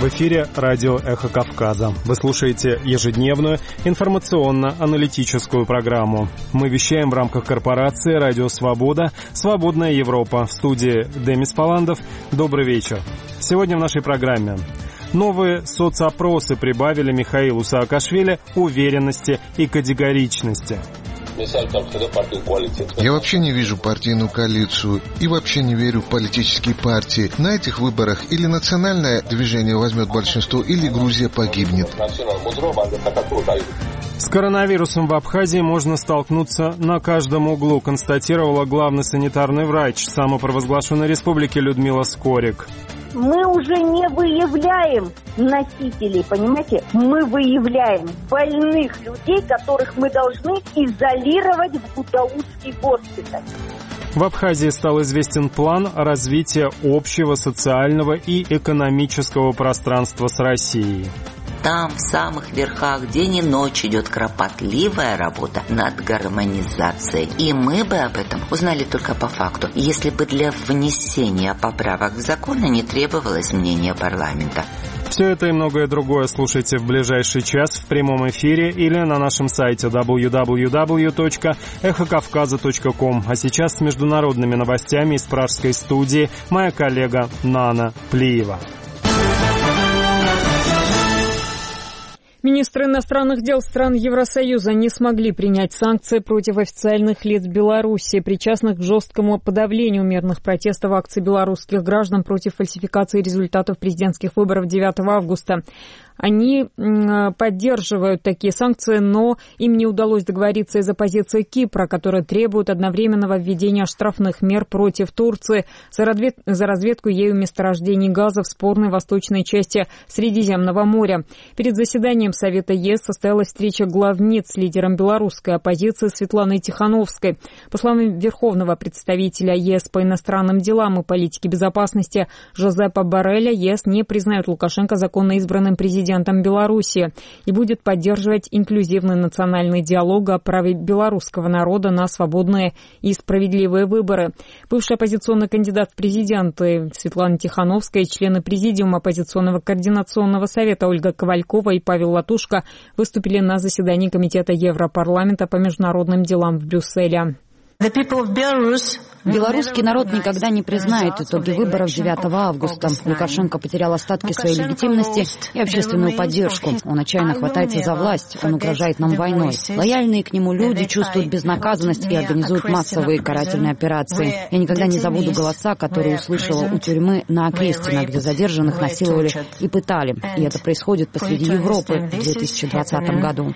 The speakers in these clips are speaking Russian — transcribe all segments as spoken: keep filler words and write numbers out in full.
эфире радио «Эхо Кавказа». Вы слушаете ежедневную информационно-аналитическую программу. Мы вещаем в рамках корпорации «Радио Свобода», «Свободная Европа». В студии Демис Паландов. Добрый вечер. Сегодня в нашей программе. Новые соцопросы прибавили Михаилу Саакашвили уверенности и категоричности. Я вообще не вижу партийную коалицию и вообще не верю в политические партии. На этих выборах или национальное движение возьмет большинство, или Грузия погибнет. С коронавирусом в Абхазии можно столкнуться на каждом углу, констатировала главный санитарный врач самопровозглашенной республики Людмила Скорик. Мы уже не выявляем носителей, понимаете? Мы выявляем больных людей, которых мы должны изолировать в Гудаутский госпиталь. В Абхазии стал известен план развития общего социального и экономического пространства с Россией. Там, в самых верхах, день и ночь идет кропотливая работа над гармонизацией. И мы бы об этом узнали только по факту, если бы для внесения поправок в закон не требовалось мнения парламента. Все это и многое другое слушайте в ближайший час в прямом эфире или на нашем сайте дабл ю дабл ю дабл ю точка эхо кавказа точка ком. А сейчас с международными новостями из пражской студии моя коллега Нана Плиева. Министры иностранных дел стран Евросоюза не смогли принять санкции против официальных лиц Беларуси, причастных к жесткому подавлению мирных протестов акций белорусских граждан против фальсификации результатов президентских выборов девятого августа. Они поддерживают такие санкции, но им не удалось договориться из-за позиции Кипра, которая требует одновременного введения штрафных мер против Турции за разведку ею месторождений газа в спорной восточной части Средиземного моря. Перед заседанием Совета ЕС состоялась встреча главниц с лидером белорусской оппозиции Светланой Тихановской. По словам верховного представителя ЕС по иностранным делам и политике безопасности Жозепа Борреля, ЕС не признает Лукашенко законно избранным президентом Беларуси и будет поддерживать инклюзивный национальный диалог о праве белорусского народа на свободные и справедливые выборы. Бывший оппозиционный кандидат в президенты Светлана Тихановская и члены президиума оппозиционного координационного совета Ольга Ковалькова и Павел Латушко выступили на заседании Комитета Европарламента по международным делам в Брюсселе. Белорусский народ никогда не признает итоги выборов девятого августа. Лукашенко потерял остатки своей легитимности и общественную поддержку. Он отчаянно хватается за власть, он угрожает нам войной. Лояльные к нему люди чувствуют безнаказанность и организуют массовые карательные операции. Я никогда не забуду голоса, которые услышала у тюрьмы на Окрестино, где задержанных насиловали и пытали. И это происходит посреди Европы в две тысячи двадцатом году.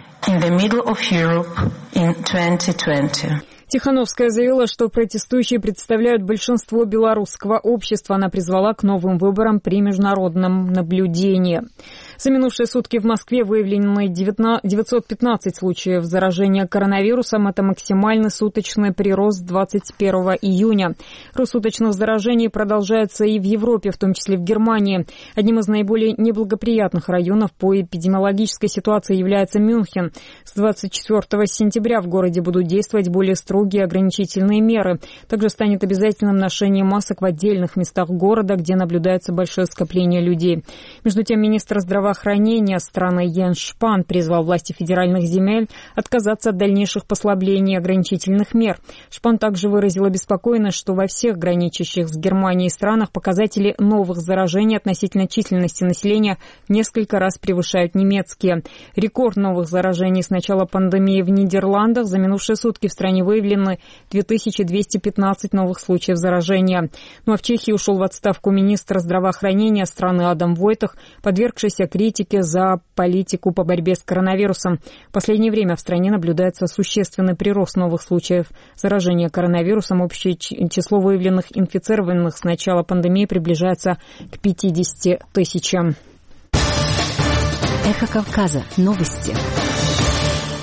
Тихановская заявила, что протестующие представляют большинство белорусского общества. Она призвала к новым выборам при международном наблюдении. За минувшие сутки в Москве выявлено девятьсот пятнадцать случаев заражения коронавирусом. Это максимальный суточный прирост двадцать первого июня. Рост суточных заражений продолжается и в Европе, в том числе в Германии. Одним из наиболее неблагоприятных районов по эпидемиологической ситуации является Мюнхен. С двадцать четвёртого сентября в городе будут действовать более строгие ограничительные меры. Также станет обязательным ношение масок в отдельных местах города, где наблюдается большое скопление людей. Между тем, министр здравоохранения Здравоохранения страны Йенс Шпан призвал власти федеральных земель отказаться от дальнейших послаблений ограничительных мер. Шпан также выразил обеспокоенность, что во всех граничащих с Германией странах показатели новых заражений относительно численности населения несколько раз превышают немецкие. Рекорд новых заражений с начала пандемии в Нидерландах. За минувшие сутки в стране выявлены две тысячи двести пятнадцать новых случаев заражения. Ну а в Чехии ушел в отставку министр здравоохранения страны Адам Войтах, подвергшийся критики за политику по борьбе с коронавирусом. В последнее время в стране наблюдается существенный прирост новых случаев заражения коронавирусом. Общее число выявленных инфицированных с начала пандемии приближается к пятидесяти тысячам. Эхо Кавказа. Новости.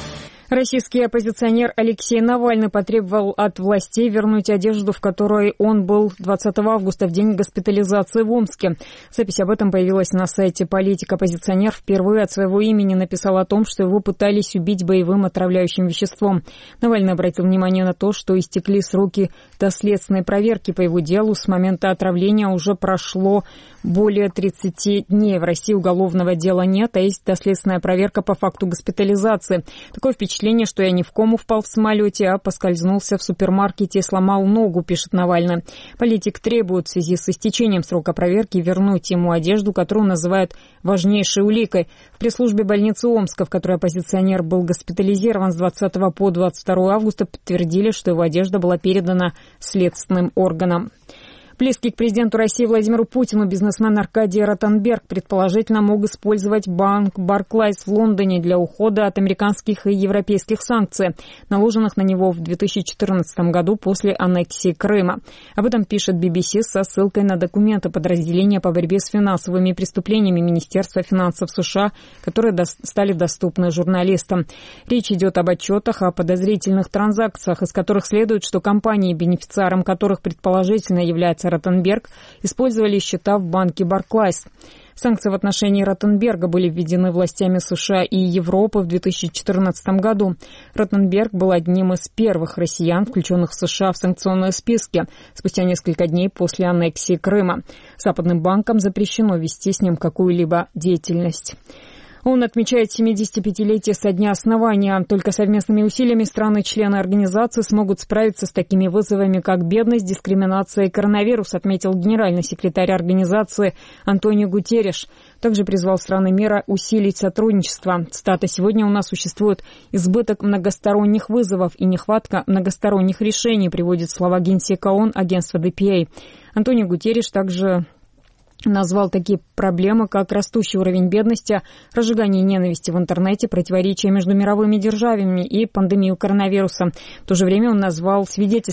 Российский оппозиционер Алексей Навальный потребовал от властей вернуть одежду, в которой он был двадцатого августа, в день госпитализации в Омске. Запись об этом появилась на сайте «Политик». Оппозиционер впервые от своего имени написал о том, что его пытались убить боевым отравляющим веществом. Навальный обратил внимание на то, что истекли сроки доследственной проверки по его делу. С момента отравления уже прошло более тридцати дней. В России уголовного дела нет, а есть доследственная проверка по факту госпитализации. Такое впечатление, что я не в кому впал в самолете, а поскользнулся в супермаркете и сломал ногу, пишет Навальный. Политик требует в связи с истечением срока проверки вернуть ему одежду, которую называют важнейшей уликой. В пресс-службе больницы Омска, в которой оппозиционер был госпитализирован с двадцатого по двадцать второе августа, подтвердили, что его одежда была передана следственным органам. Близкий к президенту России Владимиру Путину бизнесмен Аркадий Ротенберг предположительно мог использовать банк Barclays в Лондоне для ухода от американских и европейских санкций, наложенных на него в две тысячи четырнадцатом году после аннексии Крыма. Об этом пишет би би си со ссылкой на документы подразделения по борьбе с финансовыми преступлениями Министерства финансов США, которые до- стали доступны журналистам. Речь идет об отчетах о подозрительных транзакциях, из которых следует, что компании, бенефициаром которых предположительно является Ротенберг, использовали счета в банке Barclays. Санкции в отношении Ротенберга были введены властями США и Европы в две тысячи четырнадцатом году. Ротенберг был одним из первых россиян, включенных в США в санкционные списки, спустя несколько дней после аннексии Крыма. Западным банкам запрещено вести с ним какую-либо деятельность. Он отмечает семидесятипятилетие со дня основания. Только совместными усилиями страны-члены организации смогут справиться с такими вызовами, как бедность, дискриминация и коронавирус, отметил генеральный секретарь организации Антонио Гутерриш. Также призвал страны мира усилить сотрудничество. Цитата: «Сегодня у нас существует избыток многосторонних вызовов и нехватка многосторонних решений», приводит слова генсека ООН агентства ди пи эй. Антонио Гутерриш также назвал такие проблемы, как растущий уровень бедности, разжигание ненависти в интернете, противоречия между мировыми державами и пандемию коронавируса. В то же время он назвал свидетельством